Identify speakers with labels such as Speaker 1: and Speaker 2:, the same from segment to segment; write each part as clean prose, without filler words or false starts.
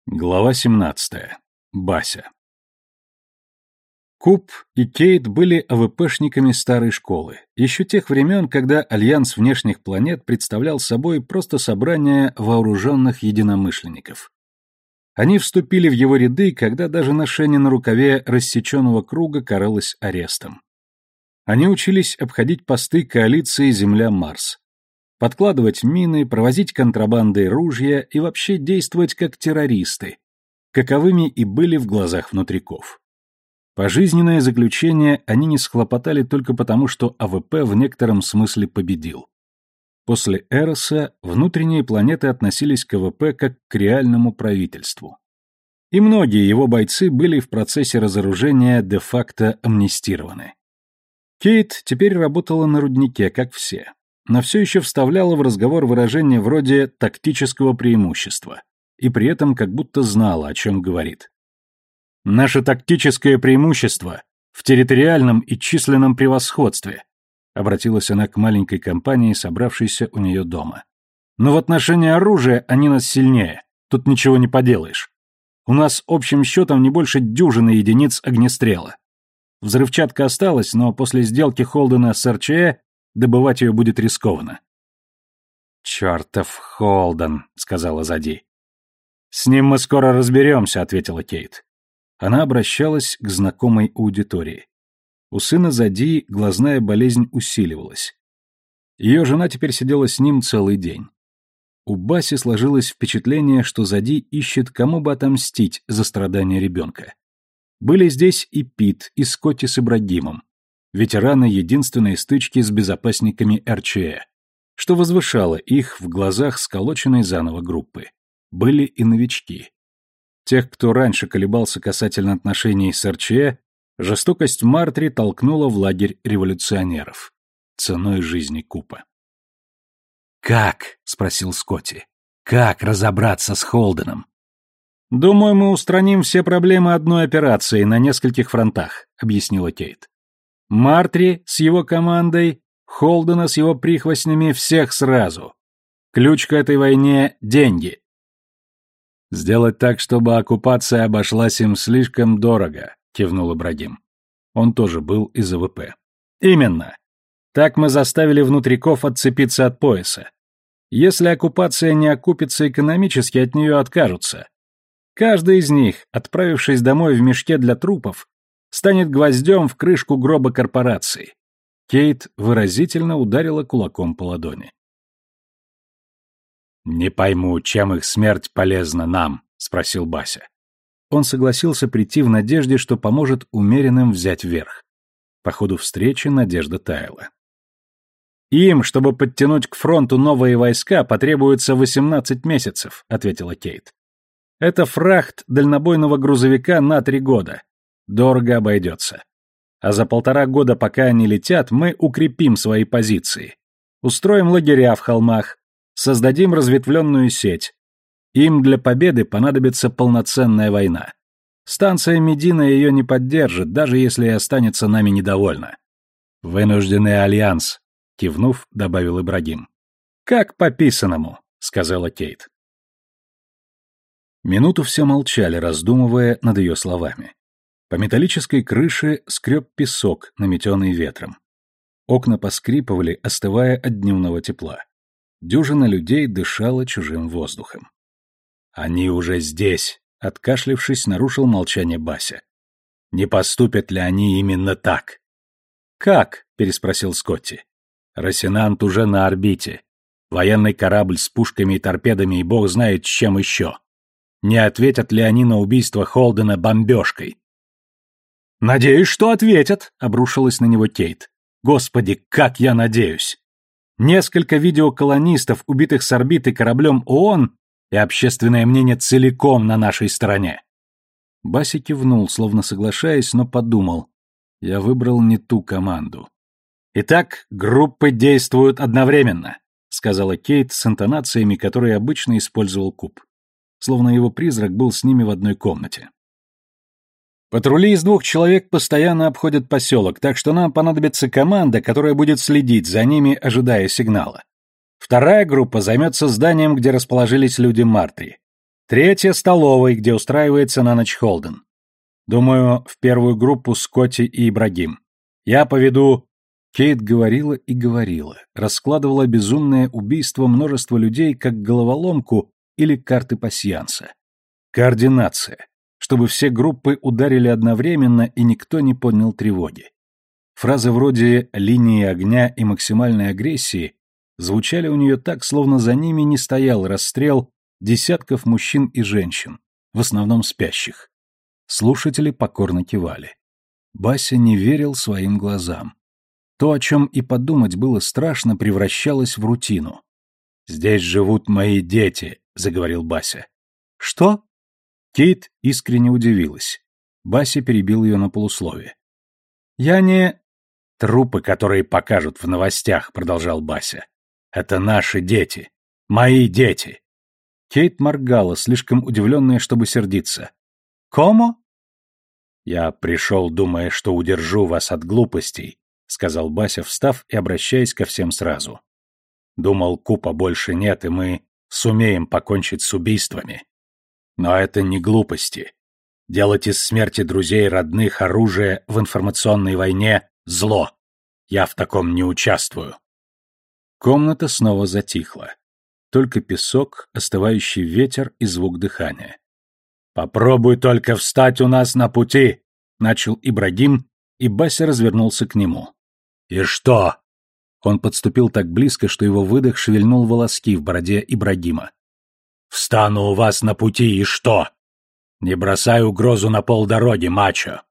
Speaker 1: Глава 17. Бася. Куп и Кейт были АВПшниками старой школы, еще тех времен, когда Альянс внешних планет представлял собой просто собрание вооруженных единомышленников. Они вступили в его ряды, когда даже ношение на рукаве рассеченного круга каралось арестом. Они учились обходить посты коалиции Земля-Марс, подкладывать мины, провозить контрабандой ружья и вообще действовать как террористы, каковыми и были в глазах внутриков. Пожизненное заключение они не схлопотали только потому, что АВП в некотором смысле победил. После Эроса внутренние планеты относились к АВП как к реальному правительству. И многие его бойцы были в процессе разоружения де-факто амнистированы. Кейт теперь работала на руднике, как все, но все еще вставляла в разговор выражения вроде «тактического преимущества», и при этом как будто знала, о чем говорит. «Наше тактическое преимущество в территориальном и численном превосходстве», обратилась она к маленькой компании, собравшейся у нее дома. «Но в отношении оружия они нас сильнее, тут ничего не поделаешь. У нас общим счетом не больше дюжины единиц огнестрела. Взрывчатка осталась, но после сделки Холдена с РЧЭ добывать ее будет рискованно». «Чертов Холден», — сказала Зади. «С ним мы скоро разберемся», — ответила Кейт. Она обращалась к знакомой аудитории. У сына Зади глазная болезнь усиливалась. Ее жена теперь сидела с ним целый день. У Баси сложилось впечатление, что Зади ищет, кому бы отомстить за страдания ребенка. Были здесь и Пит, и Скотти с Ибрагимом, ветераны единственной стычки с безопасниками РЧЭ, что возвышало их в глазах сколоченной заново группы. Были и новички. Тех, кто раньше колебался касательно отношений с РЧЭ, жестокость Мартри толкнула в лагерь революционеров. Ценой жизни Купа. «Как?» — спросил Скотти. «Как разобраться с Холденом?» «Думаю, мы устраним все проблемы одной операцией на нескольких фронтах», — объяснила Кейт. «Мартри с его командой, Холдена с его прихвостнями, всех сразу. Ключ к этой войне — деньги». «Сделать так, чтобы оккупация обошлась им слишком дорого», — кивнул Ибрагим. Он тоже был из АВП. «Именно. Так мы заставили внутриков отцепиться от пояса. Если оккупация не окупится экономически, от нее откажутся. Каждый из них, отправившись домой в мешке для трупов, станет гвоздем в крышку гроба корпорации». Кейт выразительно ударила кулаком по ладони. «Не пойму, чем их смерть полезна нам?» — спросил Бася. Он согласился прийти в надежде, что поможет умеренным взять верх. По ходу встречи надежда таяла. «Им, чтобы подтянуть к фронту новые войска, потребуется 18 месяцев», — ответила Кейт. «Это фрахт дальнобойного грузовика на 3 года. Дорого обойдется. А за 1,5 года, пока они летят, мы укрепим свои позиции. Устроим лагеря в холмах, создадим разветвленную сеть. Им для победы понадобится полноценная война. Станция Медина ее не поддержит, даже если и останется нами недовольна». «Вынужденный альянс», — кивнув, добавил Ибрагим. «Как по писаному», — сказала Кейт. Минуту все молчали, раздумывая над ее словами. По металлической крыше скреб песок, наметенный ветром. Окна поскрипывали, остывая от дневного тепла. Дюжина людей дышала чужим воздухом. «Они уже здесь», — откашлившись, нарушил молчание Бася. «Не поступят ли они именно так?» «Как?» — переспросил Скотти. «Росинант уже на орбите. Военный корабль с пушками и торпедами и бог знает с чем еще. Не ответят ли они на убийство Холдена бомбежкой?» «Надеюсь, что ответят», — обрушилась на него Кейт. «Господи, как я надеюсь! Несколько видеоколонистов, убитых с орбиты кораблем ООН, и общественное мнение целиком на нашей стороне». Бася кивнул, словно соглашаясь, но подумал. Я выбрал не ту команду. «Итак, группы действуют одновременно», — сказала Кейт с интонациями, которые обычно использовал Куб. Словно его призрак был с ними в одной комнате. «Патрули из 2 человек постоянно обходят поселок, так что нам понадобится команда, которая будет следить за ними, ожидая сигнала. Вторая группа займется зданием, где расположились люди Мартри. 3 столовой, где устраивается на ночь Холден. Думаю, в первую группу Скотти и Ибрагим. Я поведу...» Кейт говорила и говорила, раскладывала безумное убийство множества людей как головоломку или карты пасьянса. Координация, чтобы все группы ударили одновременно и никто не поднял тревоги. Фразы вроде «линии огня» и «максимальной агрессии» звучали у нее так, словно за ними не стоял расстрел десятков мужчин и женщин, в основном спящих. Слушатели покорно кивали. Бася не верил своим глазам. То, о чем и подумать было страшно, превращалось в рутину. «Здесь живут мои дети», — заговорил Бася. «Что?» Кейт искренне удивилась. Бася перебил ее на полусловие. «Я не...» «Трупы, которые покажут в новостях», — продолжал Бася. «Это наши дети. Мои дети». Кейт моргала, слишком удивленная, чтобы сердиться. «Комо?» «Я пришел, думая, что удержу вас от глупостей», — сказал Бася, встав и обращаясь ко всем сразу. «Думал, Купа больше нет, и мы сумеем покончить с убийствами. Но это не глупости. Делать из смерти друзей родных оружие в информационной войне — зло. Я в таком не участвую». Комната снова затихла. Только песок, остывающий ветер и звук дыхания. «Попробуй только встать у нас на пути!» — начал Ибрагим, и Бася развернулся к нему. «И что?» Он подступил так близко, что его выдох шевельнул волоски в бороде Ибрагима. «Встану у вас на пути, и что? Не бросай угрозу на полдороги, мачо!»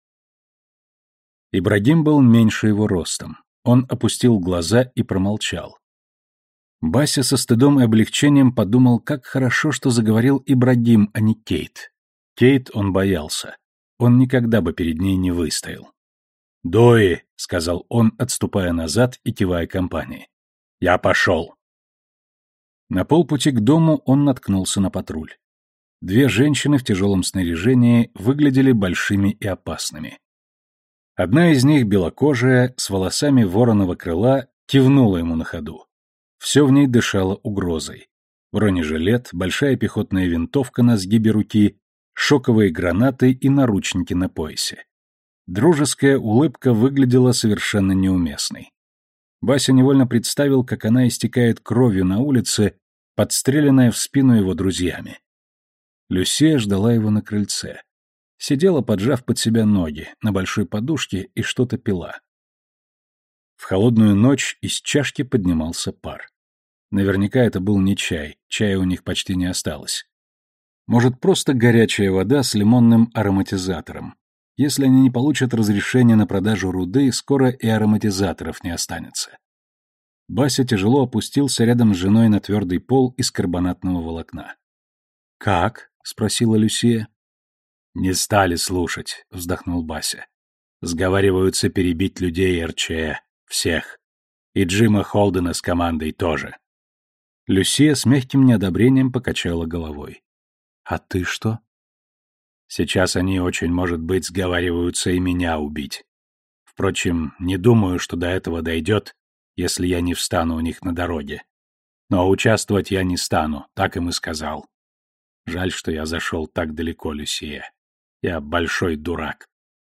Speaker 1: Ибрагим был меньше его ростом. Он опустил глаза и промолчал. Бася со стыдом и облегчением подумал, как хорошо, что заговорил Ибрагим, а не Кейт. Кейт он боялся. Он никогда бы перед ней не выстоял. «Дуи», — сказал он, отступая назад и кивая компании. «Я пошел». На полпути к дому он наткнулся на патруль. 2 женщины в тяжелом снаряжении выглядели большими и опасными. Одна из них, белокожая, с волосами вороного крыла, кивнула ему на ходу. Все в ней дышало угрозой. Бронежилет, большая пехотная винтовка на сгибе руки, шоковые гранаты и наручники на поясе. Дружеская улыбка выглядела совершенно неуместной. Бася невольно представил, как она истекает кровью на улице, подстреленная в спину его друзьями. Люсия ждала его на крыльце. Сидела, поджав под себя ноги, на большой подушке и что-то пила. В холодную ночь из чашки поднимался пар. Наверняка это был не чай, чая у них почти не осталось. Может, просто горячая вода с лимонным ароматизатором. Если они не получат разрешения на продажу руды, скоро и ароматизаторов не останется. Бася тяжело опустился рядом с женой на твердый пол из карбонатного волокна. «Как?» — спросила Люсия. «Не стали слушать», — вздохнул Бася. «Сговариваются перебить людей РЧЭ. Всех. И Джима Холдена с командой тоже». Люсия с мягким неодобрением покачала головой. «А ты что?» «Сейчас они, очень, может быть, сговариваются и меня убить. Впрочем, не думаю, что до этого дойдет, если я не встану у них на дороге. Но участвовать я не стану, так им и сказал. Жаль, что я зашел так далеко, Люсия. Я большой дурак».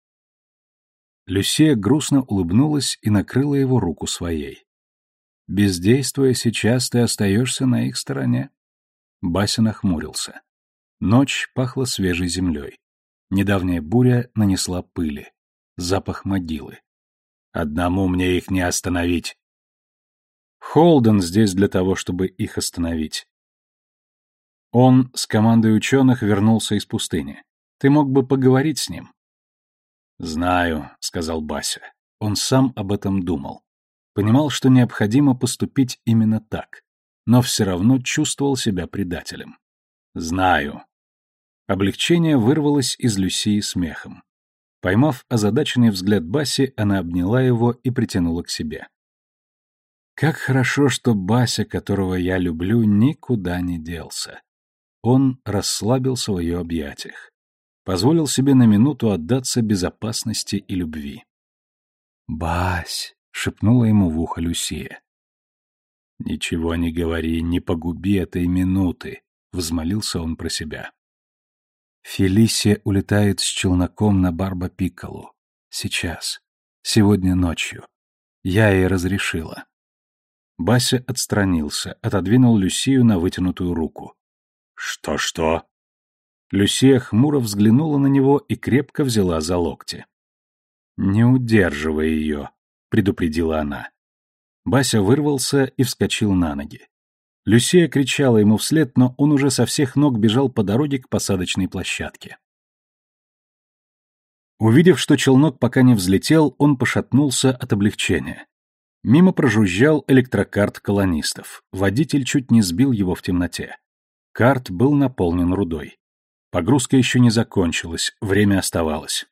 Speaker 1: Люсия грустно улыбнулась и накрыла его руку своей. «Бездействуя сейчас, ты остаешься на их стороне». Бася нахмурился. Ночь пахла свежей землей. Недавняя буря нанесла пыли. Запах могилы. «Одному мне их не остановить». «Холден здесь для того, чтобы их остановить». Он с командой ученых вернулся из пустыни. Ты мог бы поговорить с ним. «Знаю», — сказал Бася. Он сам об этом думал. Понимал, что необходимо поступить именно так, но все равно чувствовал себя предателем. «Знаю». Облегчение вырвалось из Люсии смехом. Поймав озадаченный взгляд Баси, она обняла его и притянула к себе. «Как хорошо, что Бася, которого я люблю, никуда не делся». Он расслабился в ее объятиях. Позволил себе на минуту отдаться безопасности и любви. «Бась!» — шепнула ему в ухо Люсия. «Ничего не говори, не погуби этой минуты», — взмолился он про себя. Фелисия улетает с челноком на Барба-Пикколо. Сейчас. Сегодня ночью. Я ей разрешила. Бася отстранился, отодвинул Люсию на вытянутую руку. «Что-что?» Люсия хмуро взглянула на него и крепко взяла за локти. «Не удерживай ее», — предупредила она. Бася вырвался и вскочил на ноги. Люсия кричала ему вслед, но он уже со всех ног бежал по дороге к посадочной площадке. Увидев, что челнок пока не взлетел, он пошатнулся от облегчения. Мимо прожужжал электрокарт колонистов. Водитель чуть не сбил его в темноте. Карт был наполнен рудой. Погрузка еще не закончилась, время оставалось.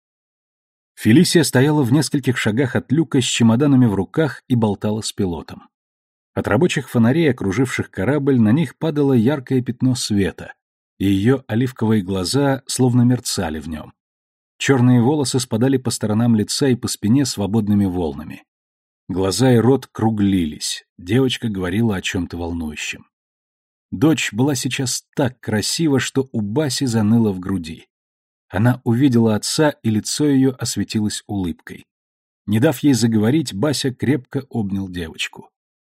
Speaker 1: Фелисия стояла в нескольких шагах от люка с чемоданами в руках и болтала с пилотом. От рабочих фонарей, окруживших корабль, на них падало яркое пятно света, и ее оливковые глаза словно мерцали в нем. Черные волосы спадали по сторонам лица и по спине свободными волнами. Глаза и рот круглились, девочка говорила о чем-то волнующем. Дочь была сейчас так красива, что у Баси заныло в груди. Она увидела отца, и лицо ее осветилось улыбкой. Не дав ей заговорить, Бася крепко обнял девочку.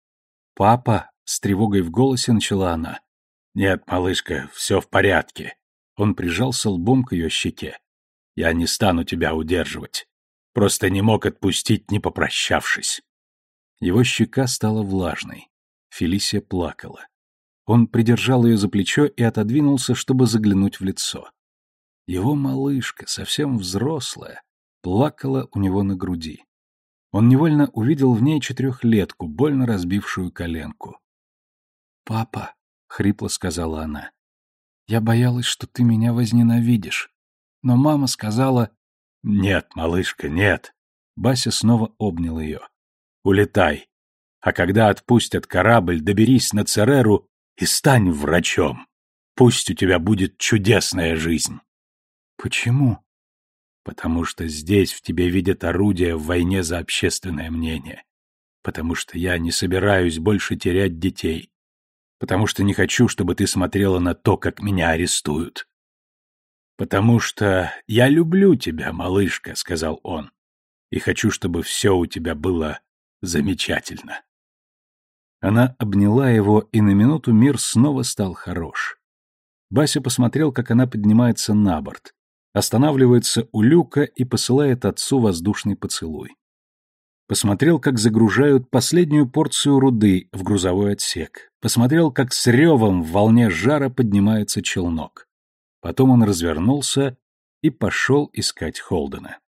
Speaker 1: «Папа», — с тревогой в голосе начала она. «Нет, малышка, все в порядке». Он прижался лбом к ее щеке. «Я не стану тебя удерживать. Просто не мог отпустить, не попрощавшись». Его щека стала влажной. Фелисия плакала. Он придержал ее за плечо и отодвинулся, чтобы заглянуть в лицо. Его малышка, совсем взрослая, плакала у него на груди. Он невольно увидел в ней 4-летку, больно разбившую коленку. «Папа», — хрипло сказала она, — «я боялась, что ты меня возненавидишь. Но мама сказала...» «Нет, малышка, нет». Бася снова обнял ее. «Улетай. А когда отпустят корабль, доберись на Цереру и стань врачом. Пусть у тебя будет чудесная жизнь». «Почему?» «Потому что здесь в тебе видят орудие в войне за общественное мнение. Потому что я не собираюсь больше терять детей. Потому что не хочу, чтобы ты смотрела на то, как меня арестуют. Потому что я люблю тебя, малышка», — сказал он, «и хочу, чтобы все у тебя было замечательно». Она обняла его, и на минуту мир снова стал хорош. Бася посмотрел, как она поднимается на борт, останавливается у люка и посылает отцу воздушный поцелуй. Посмотрел, как загружают последнюю порцию руды в грузовой отсек. Посмотрел, как с ревом в волне жара поднимается челнок. Потом он развернулся и пошел искать Холдена.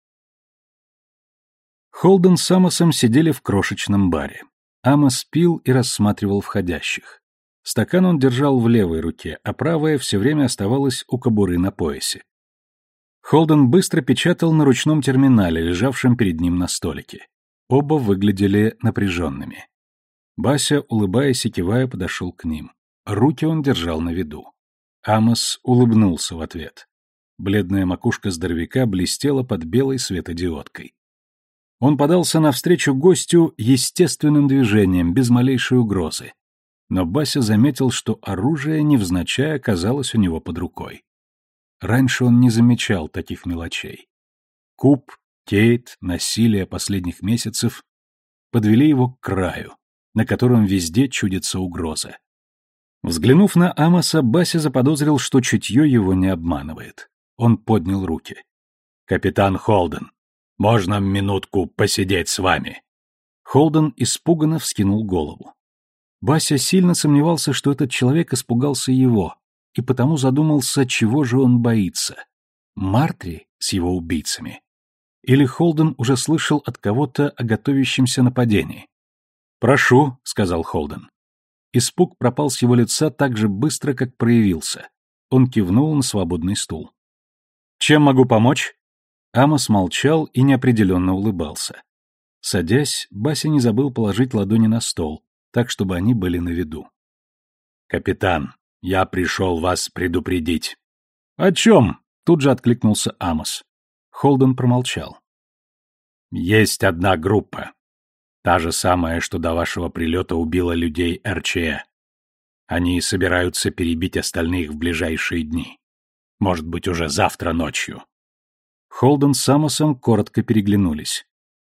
Speaker 1: Холден с Амосом сидели в крошечном баре. Амос пил и рассматривал входящих. Стакан он держал в левой руке, а правая все время оставалась у кобуры на поясе. Холден быстро печатал на ручном терминале, лежавшем перед ним на столике. Оба выглядели напряженными. Бася, улыбаясь и кивая, подошел к ним. Руки он держал на виду. Амос улыбнулся в ответ. Бледная макушка здоровяка блестела под белой светодиодкой. Он подался навстречу гостю естественным движением, без малейшей угрозы. Но Бася заметил, что оружие невзначай оказалось у него под рукой. Раньше он не замечал таких мелочей. Куб, Кейт, насилие последних месяцев подвели его к краю, на котором везде чудится угроза. Взглянув на Амоса, Бася заподозрил, что чутье его не обманывает. Он поднял руки. «Капитан Холден, можно минутку посидеть с вами?» Холден испуганно вскинул голову. Бася сильно сомневался, что этот человек испугался его, и потому задумался, чего же он боится. Мартри с его убийцами? Или Холден уже слышал от кого-то о готовящемся нападении? «Прошу», — сказал Холден. Испуг пропал с его лица так же быстро, как проявился. Он кивнул на свободный стул. «Чем могу помочь?» Амос молчал и неопределенно улыбался. Садясь, Бася не забыл положить ладони на стол, так, чтобы они были на виду. «Капитан, я пришел вас предупредить». «О чем?» — тут же откликнулся Амос. Холден промолчал. «Есть одна группа. Та же самая, что до вашего прилета убила людей РЧЭ. Они собираются перебить остальных в ближайшие дни. Может быть, уже завтра ночью. Холден с Амосом коротко переглянулись.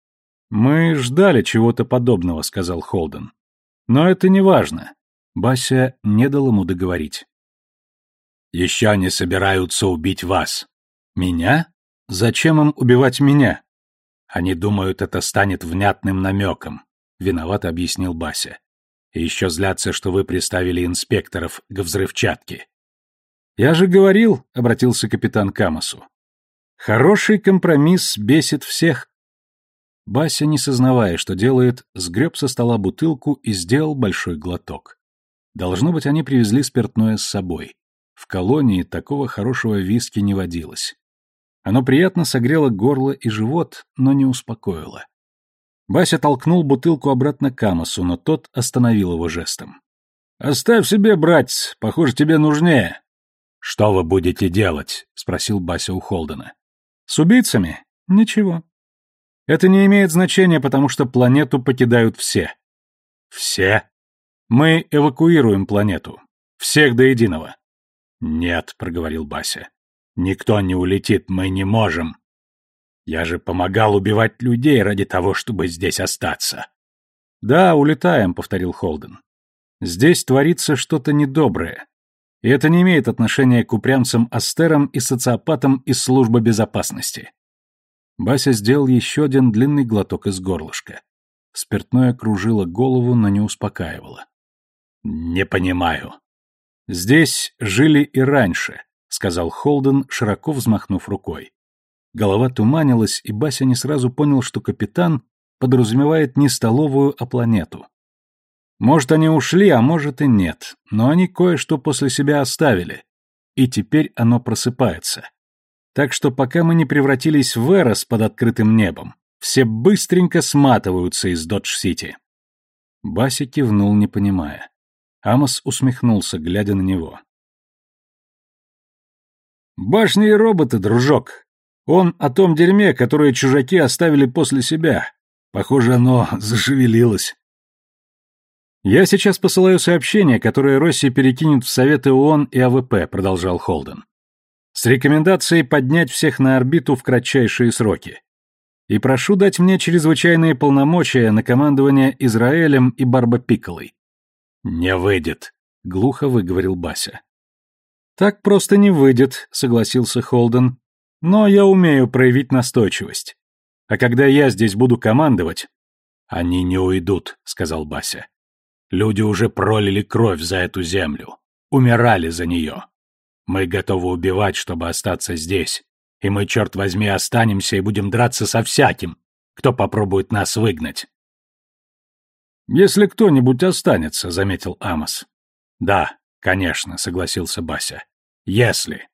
Speaker 1: «Мы ждали чего-то подобного», — сказал Холден. «Но это не важно». Бася не дал ему договорить. «Еще они собираются убить вас». «Меня? Зачем им убивать меня?» «Они думают, это станет внятным намеком», — виновато объяснил Бася. «И еще злятся, что вы приставили инспекторов к взрывчатке». «Я же говорил», — обратился капитан к Амосу. «Хороший компромисс бесит всех». Бася, не сознавая, что делает, сгреб со стола бутылку и сделал большой глоток. Должно быть, они привезли спиртное с собой. В колонии такого хорошего виски не водилось. Оно приятно согрело горло и живот, но не успокоило. Бася толкнул бутылку обратно к Амосу, но тот остановил его жестом. «Оставь себе, братец, похоже, тебе нужнее». «Что вы будете делать?» — спросил Бася у Холдена. «С убийцами? Ничего. Это не имеет значения, потому что планету покидают все». «Все?» «Мы эвакуируем планету. Всех до единого». «Нет», — проговорил Бася. «Никто не улетит, мы не можем. Я же помогал убивать людей ради того, чтобы здесь остаться». «Да, улетаем», — повторил Холден. «Здесь творится что-то недоброе. И это не имеет отношения к упрямцам-астерам и социопатам из службы безопасности». Бася сделал еще один длинный глоток из горлышка. Спиртное кружило голову, но не успокаивало. «Не понимаю». «Здесь жили и раньше», — сказал Холден, широко взмахнув рукой. Голова туманилась, и Бася не сразу понял, что капитан подразумевает не столовую, а планету. Может, они ушли, а может и нет, но они кое-что после себя оставили, и теперь оно просыпается. Так что пока мы не превратились в Эрос под открытым небом, все быстренько сматываются из Додж-Сити. Бася кивнул, не понимая. Амос усмехнулся, глядя на него. «Башни и роботы, дружок. Он о том дерьме, которое чужаки оставили после себя. Похоже, оно зашевелилось». «Я сейчас посылаю сообщение, которое Росси перекинет в Советы ООН и АВП», — продолжал Холден. «С рекомендацией поднять всех на орбиту в кратчайшие сроки. И прошу дать мне чрезвычайные полномочия на командование Израилем и Барбапиколой». «Не выйдет», — глухо выговорил Бася. «Так просто не выйдет», — согласился Холден. «Но я умею проявить настойчивость. А когда я здесь буду командовать...» «Они не уйдут», — сказал Бася. «Люди уже пролили кровь за эту землю, умирали за нее. Мы готовы убивать, чтобы остаться здесь, и мы, черт возьми, останемся и будем драться со всяким, кто попробует нас выгнать». «Если кто-нибудь останется», — заметил Амос. «Да, конечно», — согласился Бася. «Если».